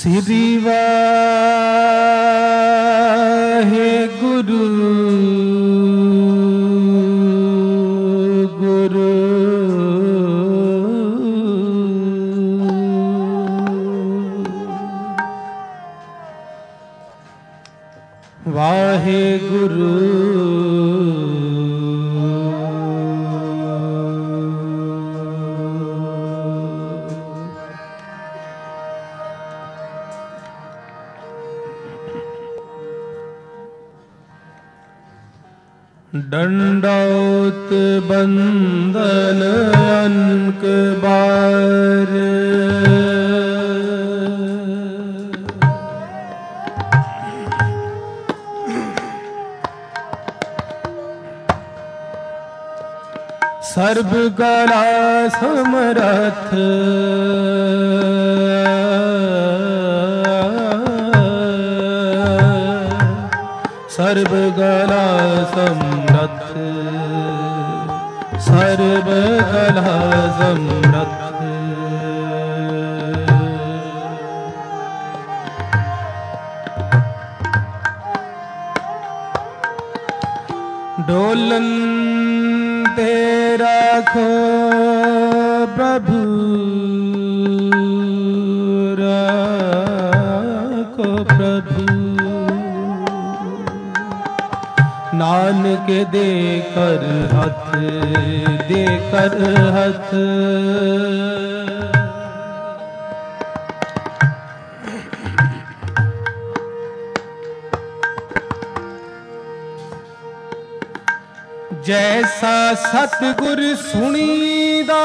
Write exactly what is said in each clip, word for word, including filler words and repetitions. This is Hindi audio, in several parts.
श्री वाहेगुरु गुरु वाहेगुरु दंडौत बंदन अनक बार सर्व कला समरथ सर्व कला समरथ सर्व कला समरथ डोलन तेरा खो प्रभु राखो प्रभु नानक दे कर हथ दे कर हथ जैसा सतगुर सुनीदा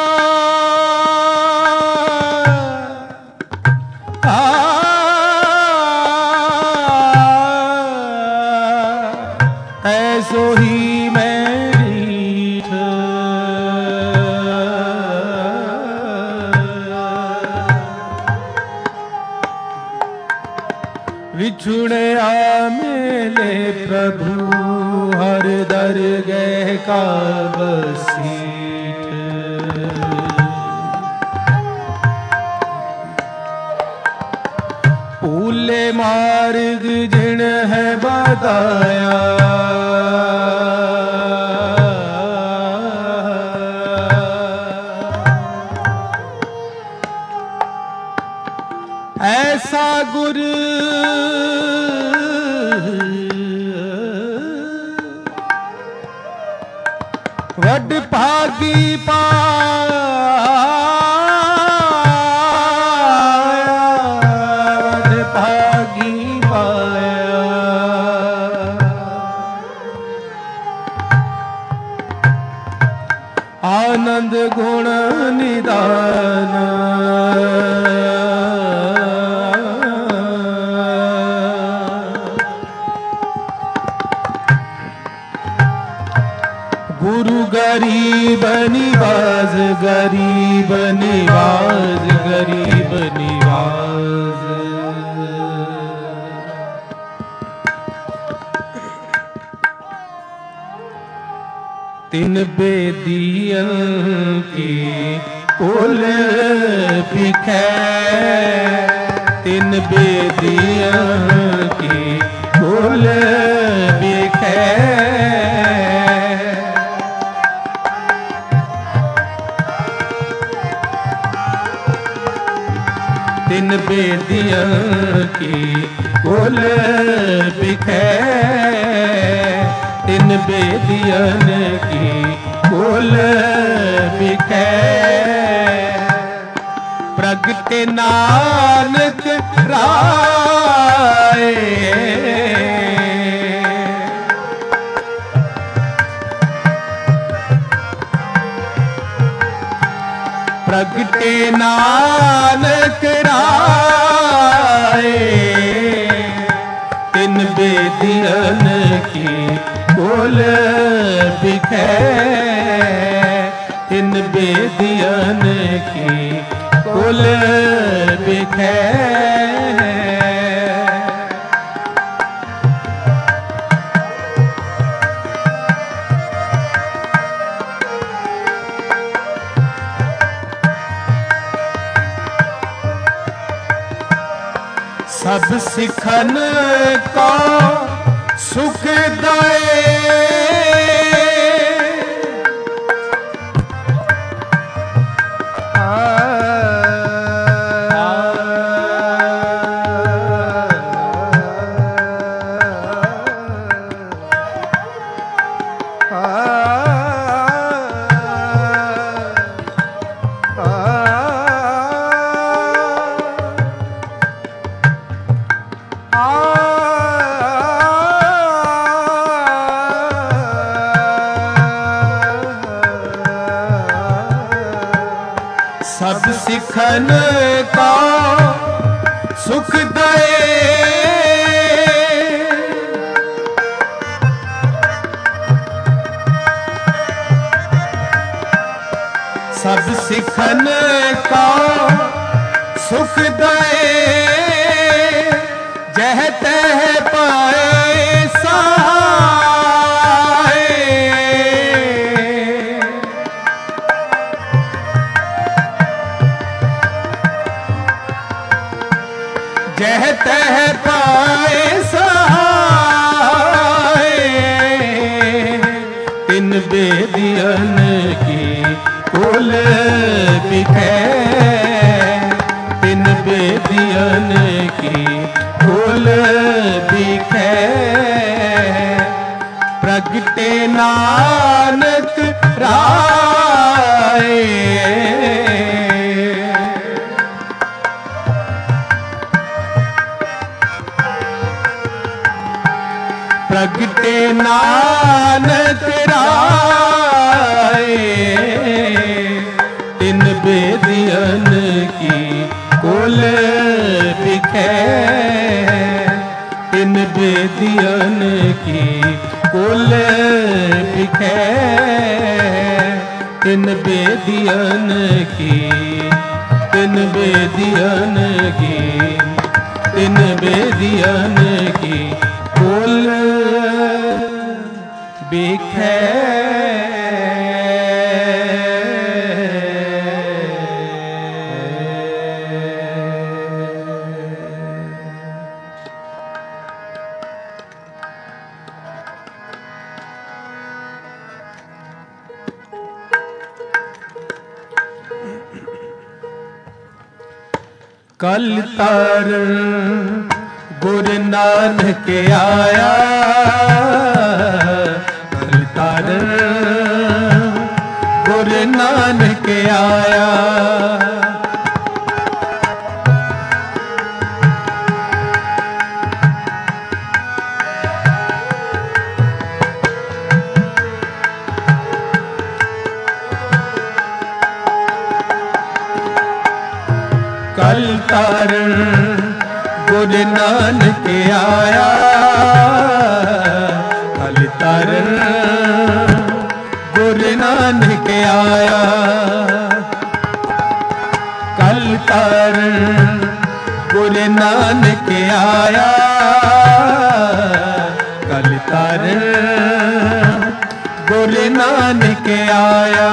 ऐसो ही मैं रीठ विछुड़े आ मेले प्रभु हर दरगह का बसीठ पूले मार्ग जिन है बताया ऐसा गुरु वड भागी पाया वड भागी पाया आनंद गुण निदान गुरु गरीब निवाज गरीब निवाज गरीब निवाज तिन बेदियन की कुल बिखै तिन बेदियन की कुल बिखै तिन बेदियन की कुल बिखै तिन बेदियन की कुल बिखै प्रगटे नानक राय प्रगटे नानक राय तिन बेदियन की कुल बिखै तिन बेदियन की कुल बिखै सब सिखन को सुख दए। सब सिखन को सुख दए। सब सिखन को सुख दए। जह तह पाए सहाय। जह तह पाए सहाय। तिन बेदियन की कुल बिखै। तिन बेदियन की कुल बिखै। प्रगटे नानक राय। प्रगटे नानक राय। तिन बेदियन की कुल बिखै। तिन बेदियन की कुल बिखै। तिन बेदियन की तिन बेदियन की तिन बेदियन की कुल बिखै। कल तारण गुरु नानक आया। कल तारण गुरु नानक आया। कल तारण गुरु नानक आया। कल तारण गुरु नानक आया। कल तारण गुरु नानक आया। कल तारण गुरु नानक आया।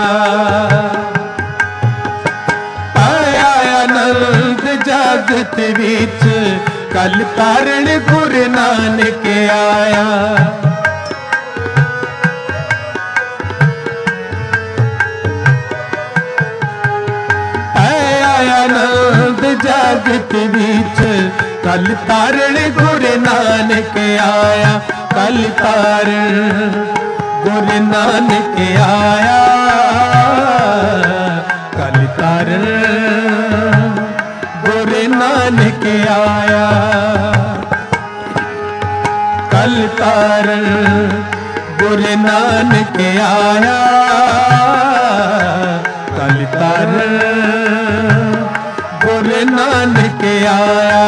आनंद जगत विच कल तारण गुरु नानक आया। आनंद जगत विच कल तारण गुरु नानक आया। कल तारण गुरु नानक आया। कल तारण गुरु नानक आया। कल तारण गुरु नानक आया। कल तारण गुरु नानक आया।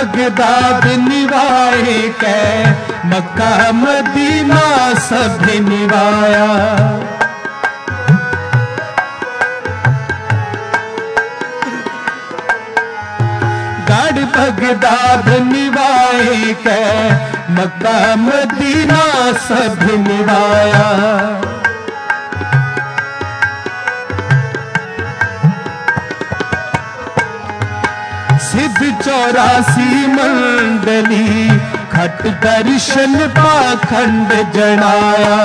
बगदाद निवाए कै मक्का मदीना सब निवाया। गढ़ बगदाद निवाए कै मक्का मदीना सब निवाया। सिद्ध चौरासी मंडली खट दर्शन पाखंड जनाया।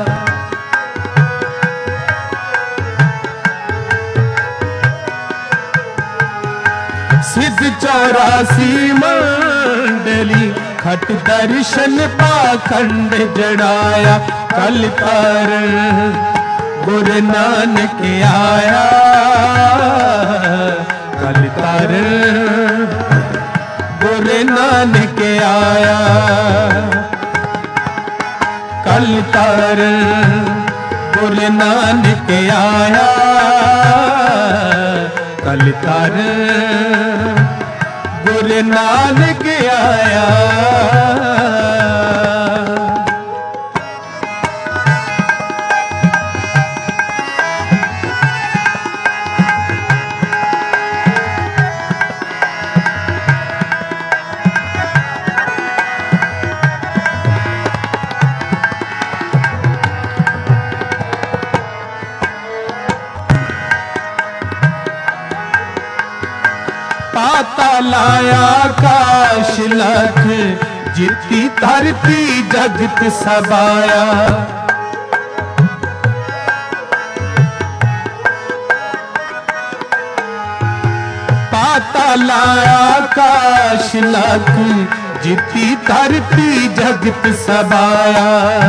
सिद्ध चौरासी मंडली खट दर्शन पाखंड जनाया। कल पर गुरु नानक आया, कल तर गुरु नानक आया। कल तर गुरु नानक आया, कल तर गुरु नानक आया। लाया काश लख जिती धरती जगत सबाया। पाता लाया काश लख जिती धरती जगत सबाया।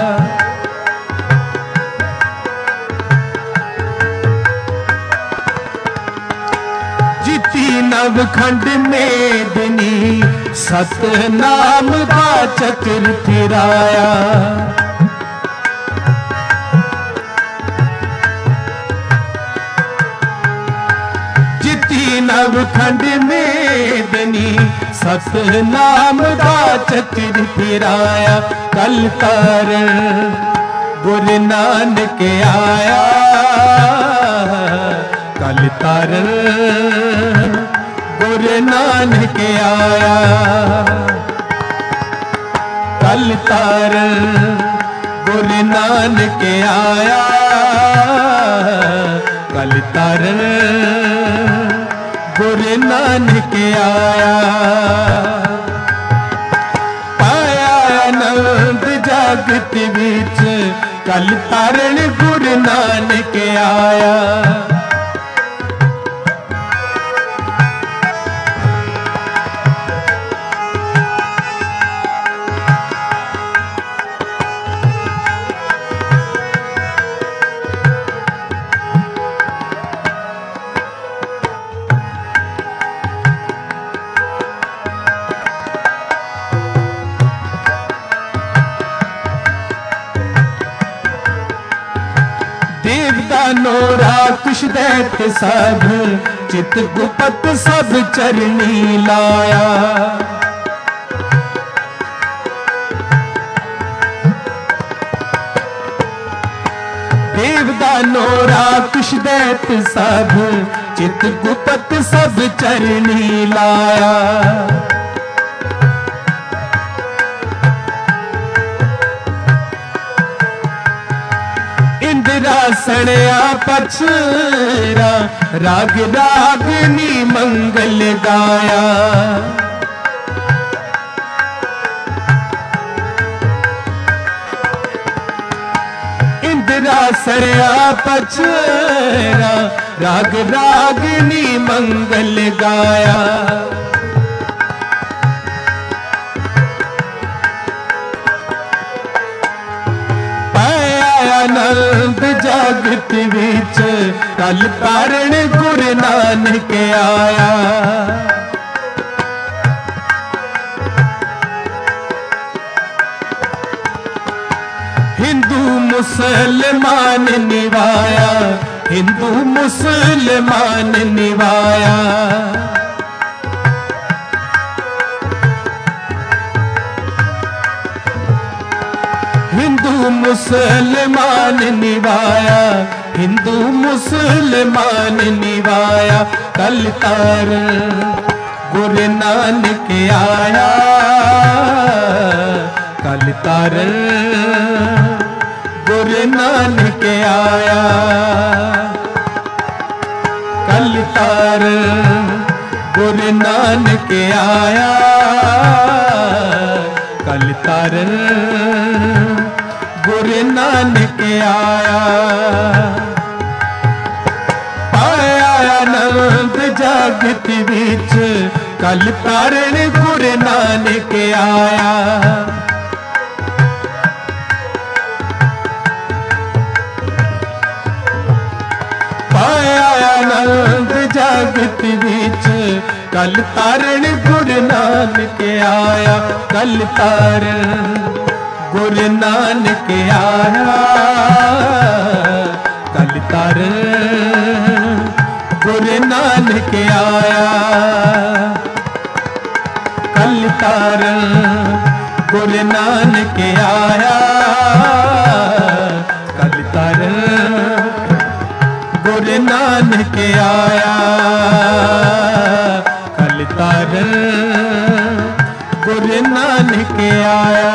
नवखंड मेदिनी सतनाम का चक्र फिराया। जिती नवखंड मेदिनी सतनाम का चक्र फिराया। कल कर गुरु नानक आया, कल तर गुरु नानक आया। कल तर गुरु नानक आया, कल तर गुरु नानक आया। पाया आनंद जगत विच कल तरन गुरु नानक आया। नोरा कुश दैत सब चित गुपत सब चरनी लाया। देवदा नोरा कुश दैत सब चित गुपत सब चरनी लाया। सणया पछरा राग रागनी मंगल गाया। इंदिरा सणया पछरा राग रागनी मंगल गाया। आनंद जगत विच कल कारण गुरु नानक आया। हिंदू मुसलमान निवाया, हिंदू मुसलमान निवाया। मुसलमान निभाया, हिंदू मुसलमान निभाया। कल तार गुरु नानक आया, कल तार गुरु नानक आया। कल तार गुरु नानक आया, कल तार गुरु नानक आया। पाया आनंद जगत विच, कल तारण गुरु नानक आया। पाया आनंद जगत विच, कल तारण गुरु नानक आया। कल तारण गुरु नानक आया, कल तारण गुरु नानक आया। कल तारण गुरु नानक आया, कल तारण गुरु नानक आया। कल तारण गुरु नानक आया,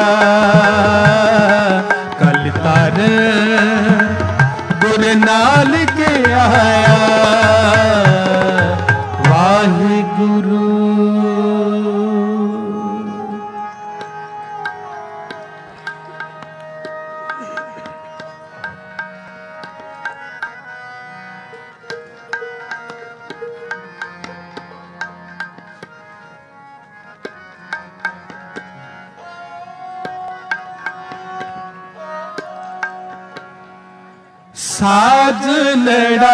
कल तारण गुरु नानक आया। वाहिगुरु। साजनड़ा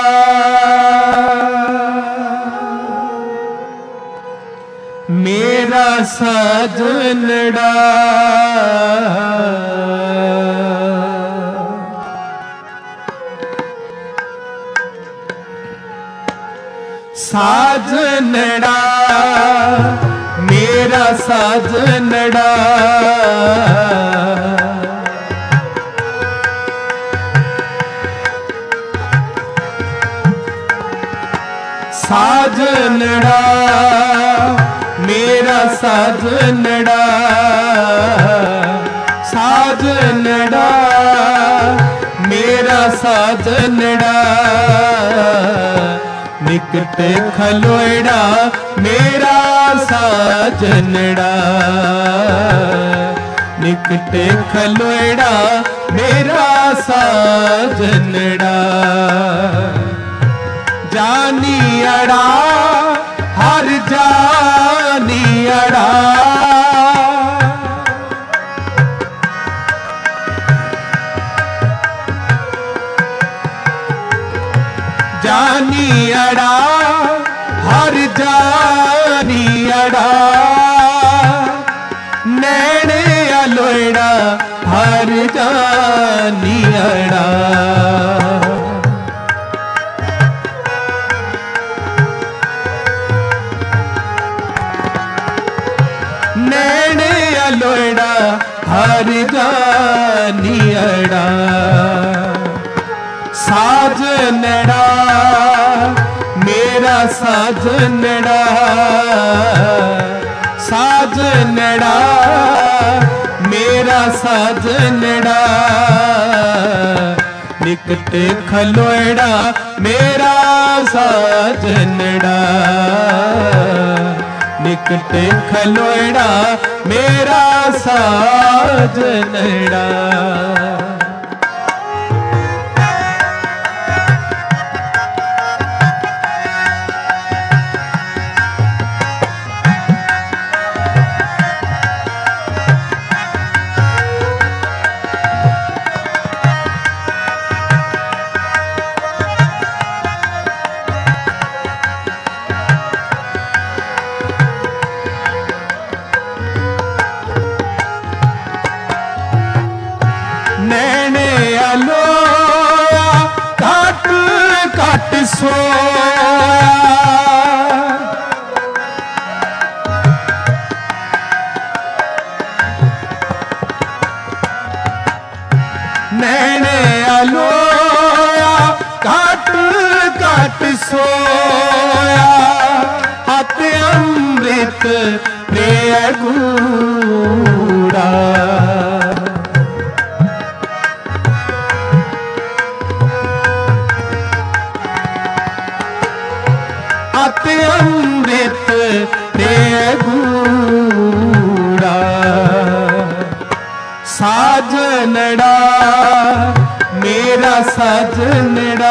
मेरा साजनड़ा, साजनड़ा मेरा साजनड़ा। साजनड़ा मेरा साजनड़ा, साजनड़ा मेरा साजनड़ा। निकट खलोड़ा मेरा साजनड़ा, निकट खलोड़ा मेरा साजनड़ा। जानी अड़ा हर जानी अड़ा, जानी अड़ा हर जानी अड़ा। नैने अलोड़ा हर जानी अड़ा, नैने अलोड़ा हर जानी अड़ा। साजनड़ा मेरा साजनड़ा, साजनड़ा मेरा साजनड़ा। निकट खलोड़ा मेरा साजनड़ा, निकट खलोड़ा मेरा साजनड़ा। नैने अलोया काट काट सोया, घट सोया हत अमृत प्रिय गूढ़ा। हत अमृत प्रिय गूढ़ा। साजनड़ा मेरा साजनड़ा,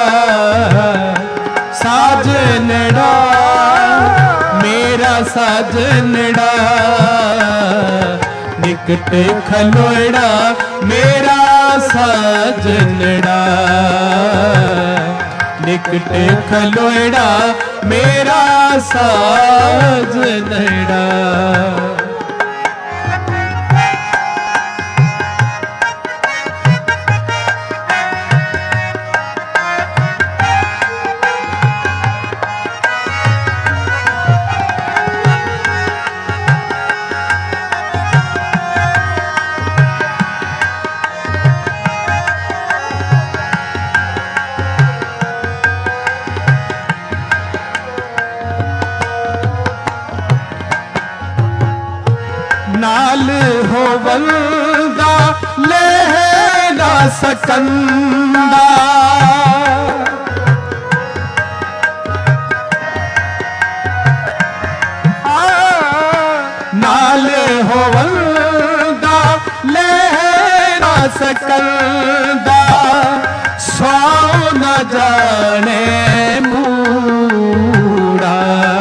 साजनड़ा मेरा साजनड़ा, निकट खलोड़ा मेरा साजनड़ा, निकट खलोड़ा मेरा साजनड़ा। नाल हो बंदा ले ना सकंदा, नाल हो बंदा ले ना सकंदा, सौ न जाने मूड़ा।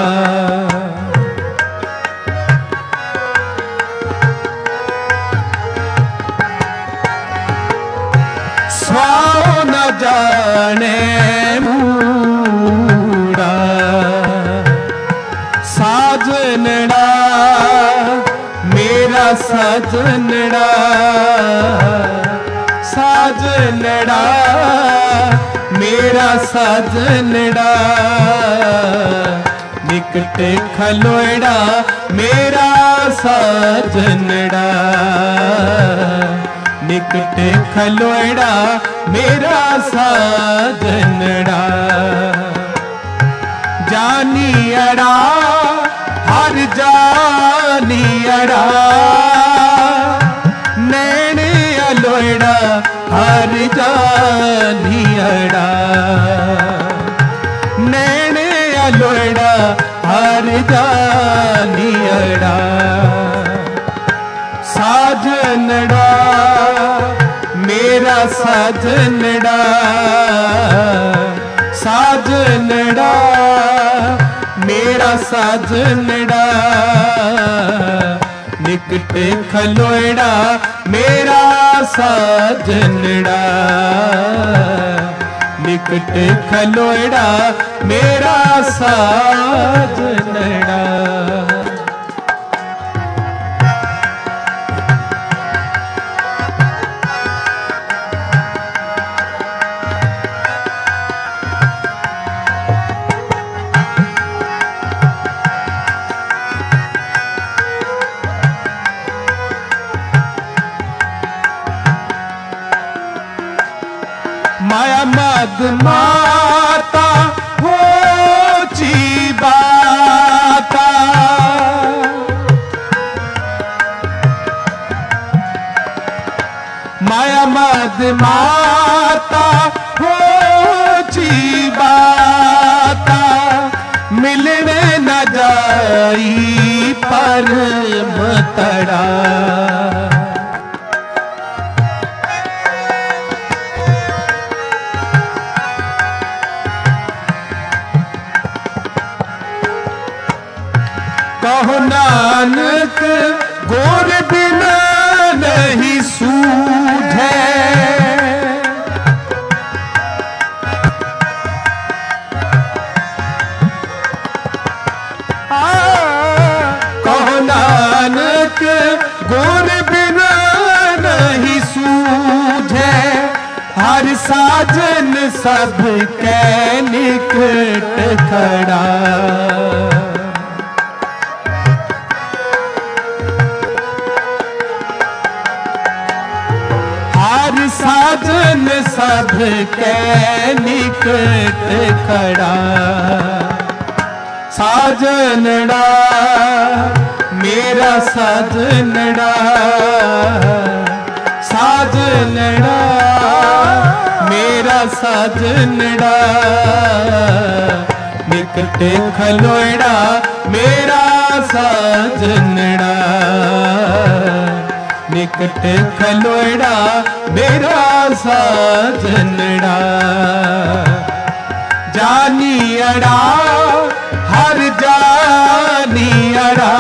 सौ न जाने मूड़ा। साजनड़ा मेरा साजनड़ा, साजनड़ा मेरा साजनड़ा, निकट खलोड़ा मेरा साजनड़ा, निकट खलोड़ा मेरा साजनड़ा। जानियड़ा हर जानियड़ा, नैन अलोड़ा हर जानियड़ा, नैन अलोड़ा हर जानियड़ा। साजनड़ा मेरा साजनड़ा, साजनड़ा मेरा साजनड़ा, निकट खलोड़ा मेरा साजनड़ा, निकट खलोड़ा मेरा साजनड़ा। माया मद माता हो ची बाता, माया मद माता हो ची बाता, मिलने न जाई परम तड़ा। कहो नानक गोर बिना नहीं सूझे, कहो नानक गोर बिना नहीं सूझे, हर साजन सब के निकट खड़ा। हर साजन साजन सब के निकट खड़ा, साजनड़ा मेरा साजनड़ा, साजनड़ा मेरा साजनड़ा, निकट खलोड़ा मेरा साजनड़ा, निकट खलोड़ा मेरा साजनड़ा। जानी अड़ा हर जानी अड़ा,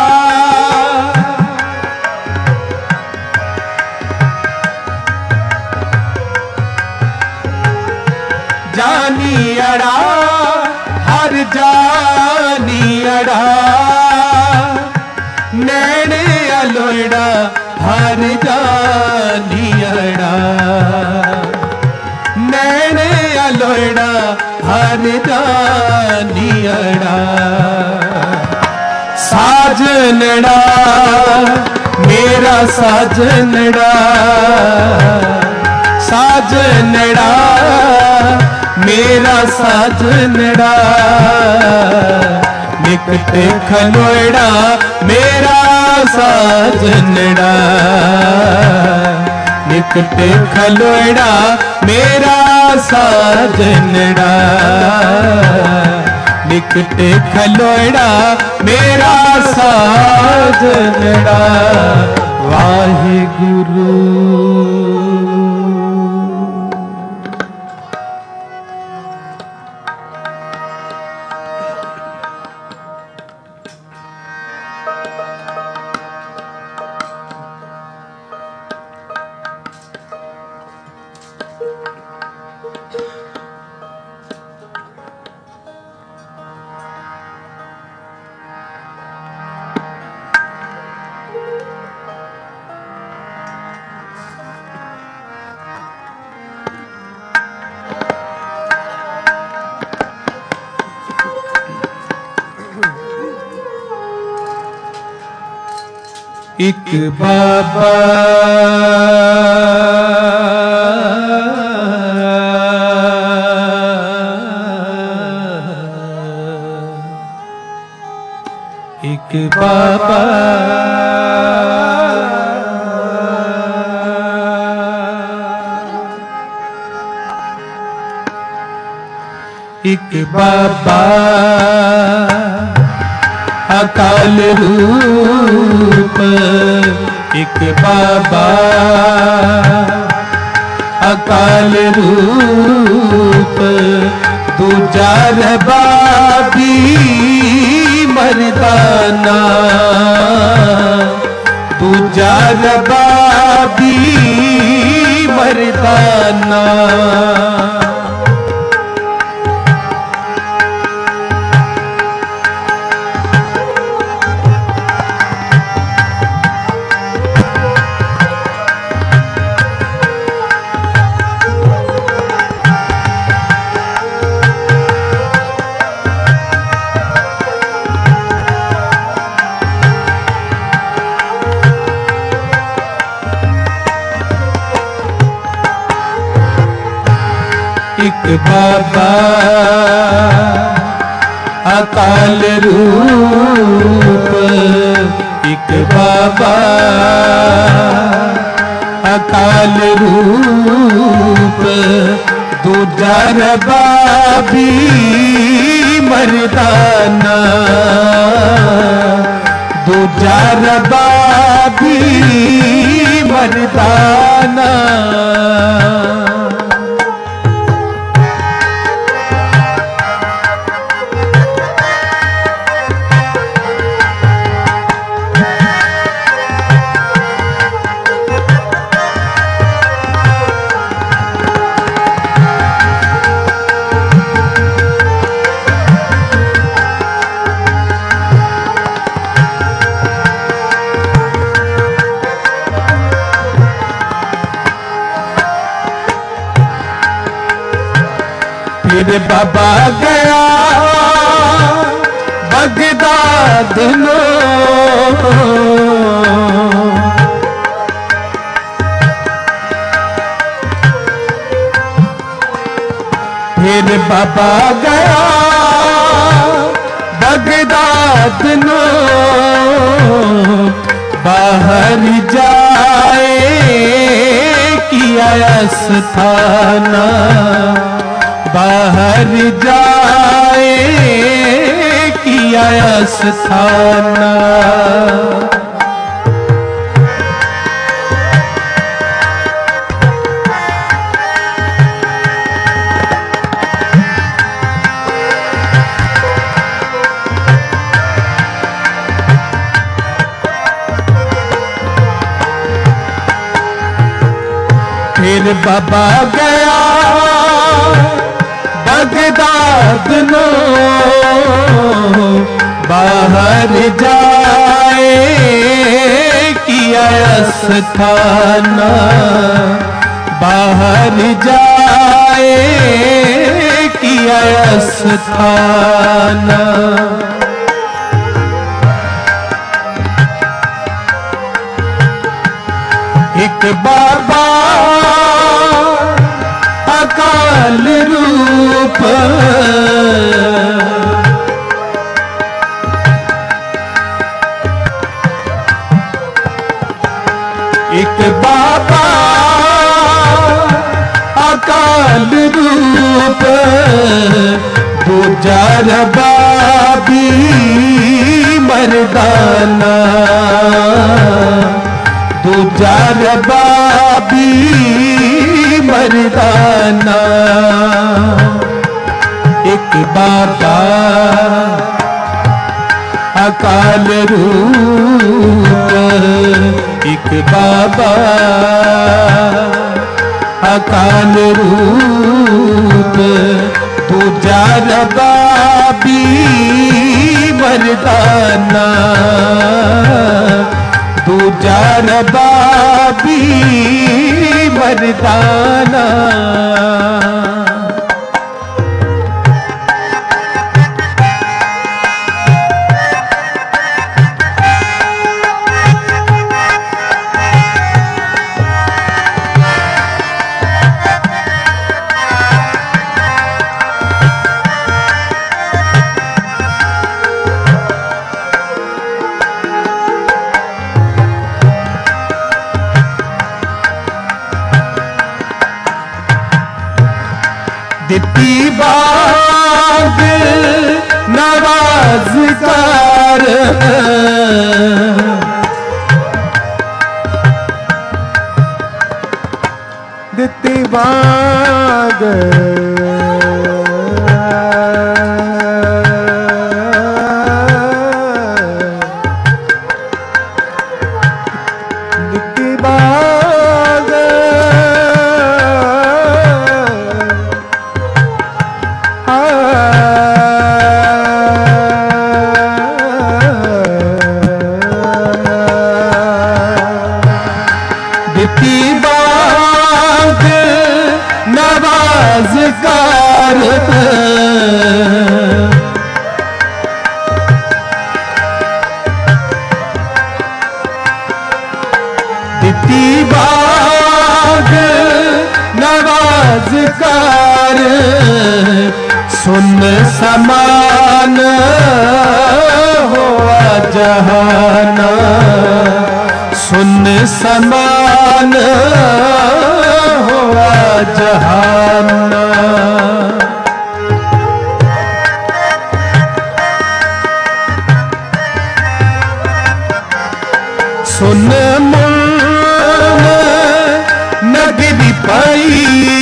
जानी अड़ा हर जानी अड़ा, नैने अलोड़ा हर जानी अड़ा, नैने अलोड़ा हर जानी अड़ा। साजनड़ा मेरा साजनड़ा, साजनड़ा मेरा साजनड़ा, निकट खलोड़ा मेरा साजनड़ा, निकट खलोड़ा मेरा साजनड़ा, निकट खलोड़ा मेरा साजनड़ा। वाहिगुरु। एक बाबा एक बाबा एक बाबा अकाल रूप, एक बाबा अकाल रूप, दूजा रबाबी मर्दाना, दूजा रबाबी मर्दाना। एक बाबा अकाल रूप, एक बाबा अकाल रूप, दूजा रबाबी मर्दाना, दूजा रबाबी मर्दाना। फिर बाबा गया बगदाद नो, फिर बाबा गया बगदाद नो बाहर जाए किया स्थाना बाहर जाए किया स्थाना फिर बाबा गया बगदाद नो बाहर जाए किया स्थाना बाहर जाए किया स्थाना एक बाबा अकाल रूप एक बाबा अकाल रूप दूजा रबाबी मर्दाना दूजा रबाबी मर्दाना एक बाबा अकाल रूप एक बाबा अकाल रूप दूजा रबाबी मर्दाना दूजा रबाबी मर्दाना दिती बाग नवाज़कार दिती बाग दिती बाग दिती बाग नवाज़कार दिती बाग नवाज़कार सुन समान हुआ जहाना सुन समान हुआ जहाना सुन मन नगरी पाई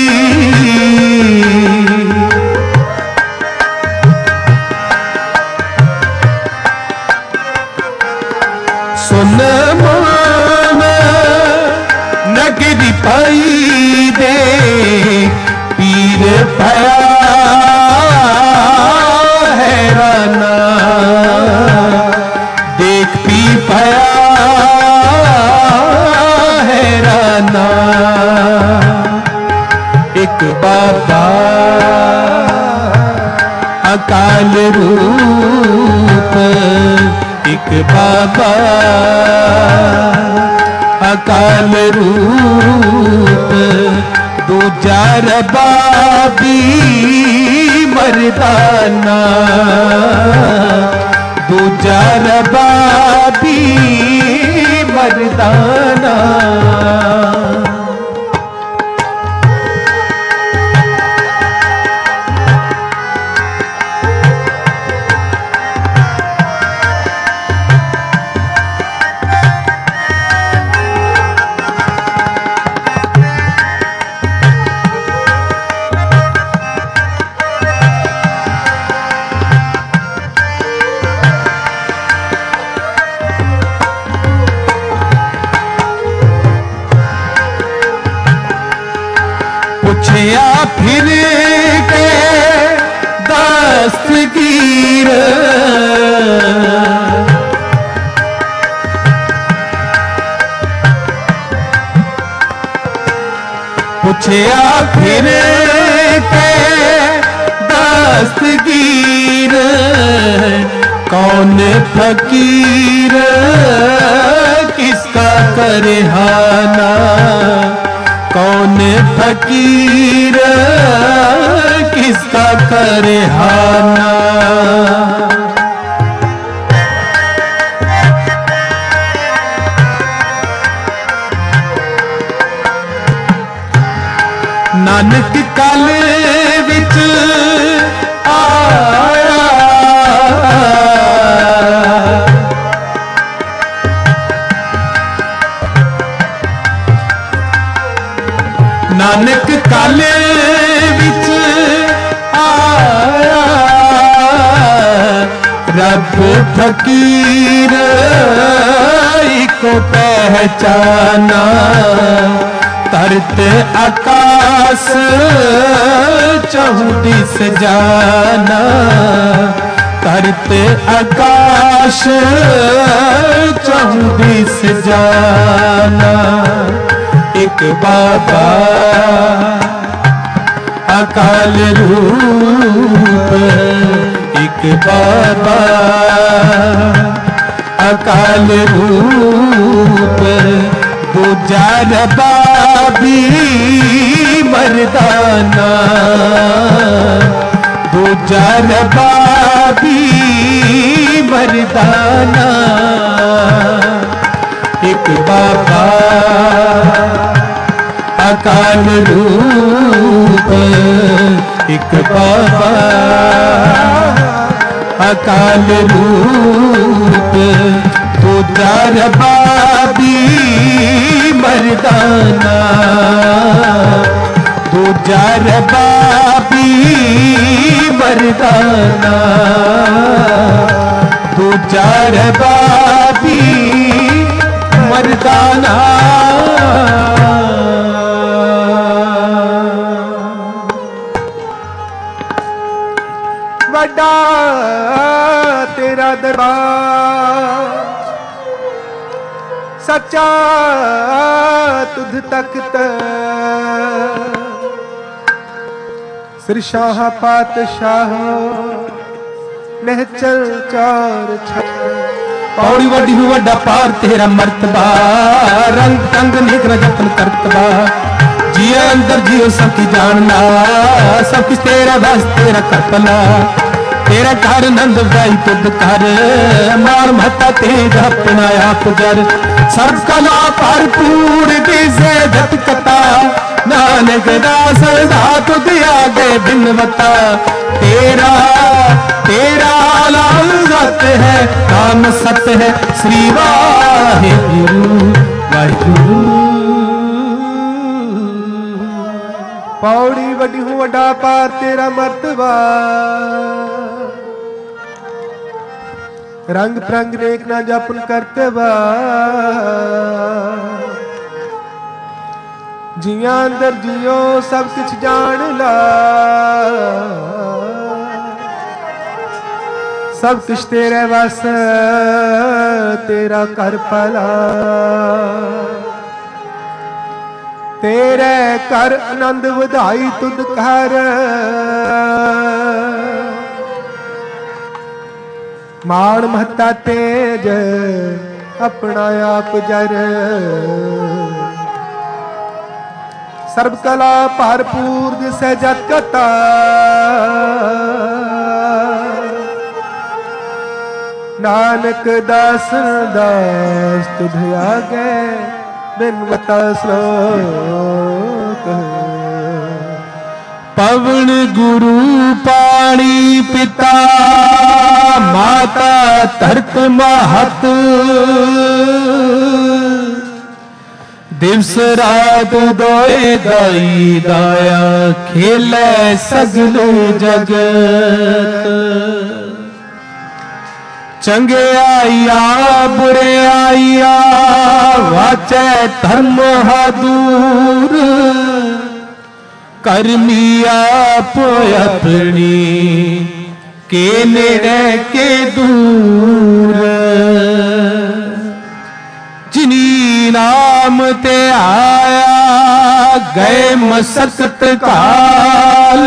सुन मन नगरी पाई दे पीर पया हैराना देख पी पया हैराना एक बाबा अकाल रूप एक बाबा अकाल रूप दूजा रबाबी मर्दाना, दूजा रबाबी मर्दाना। पूछया फिर के दस्तगीर, पूछया फिर के दस्तगीर, कौन फकीर किसका करे हाना, कौन फकीर किसका करे हाना। नानक कल विच आया, नानक कल विच आया, रब फकीर को पहचाना, धरत आकाश चौदिस जाना, धरत आकाश चौदिस जाना। एक बाबा अकाल रूप, एक बाबा अकाल रूप, दूजा रबाबी मर्दाना, दूजा रबाबी मर्दाना। एक बाबा अकाल रूप, एक बाबा अकाल रूप, दूजा रबाबी मर्दाना, दूजा रबाबी मर्दाना, दूजा रबाबी मर्दाना। वड्डा तेरा दरबार, सच्चा तुध तख्त, सिरशाह पातशाह नहचल चार छत। पौड़ी वड्डी हूँ वड्डा पार तेरा मर्तबा, रंग तंग निखरा जतन करतबा, जिया अंदर जियो सबकी जानना, सब कुछ तेरा बस तेरा करपना, तेरा घर नंद भाई तुद कर, मार महता तेज अपना आप जर, सर्व कला भरपूर दिसे जत कथा, नानक दास दा तुद आगे बिनवता, तेरा तेरा लाल सत है, नाम सत्य है, श्री वाहिगुरु वाहिगुरु। पौड़ी वड्डी हूँ वड्डा पार तेरा मर्तबा, रंग प्रंग नेक ना जपन करतबा, जिया अंदर जियो सब कुछ जान ला, सब कुछ तेरे बस तेरा कर पला, तेरे कर आनंद वधाई तुद कर, मान महता तेज अपना आप जर, सर्व कला भरपूर दिसै जत कथा, नानक दासन दास तुध आगे बिनवता श्लोक। पवन गुरु पाणी पिता माता धरत महत, दिवस रात दोए दाई दाया खेले सगले जगत। चंगे आइया बुरे आइया वाचे धर्म दूर, करमी आप अपनी के नेड़े के दूर। जिनी नाम ते आया गए मसकत काल,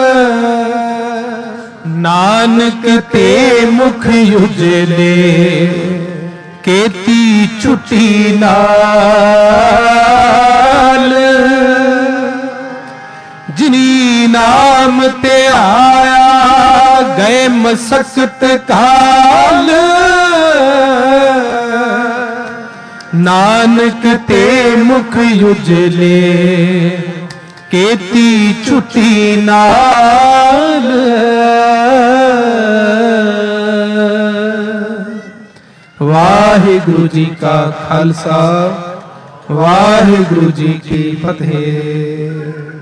नानक ते मुख उजले केती छुट्टी नाल। जिनी नाम ते आया गए मसकत काल, नानक ते मुख उजले केती छुट्टी नाल। वाहिगुरु जी का खालसा वाहिगुरु जी की फतेह।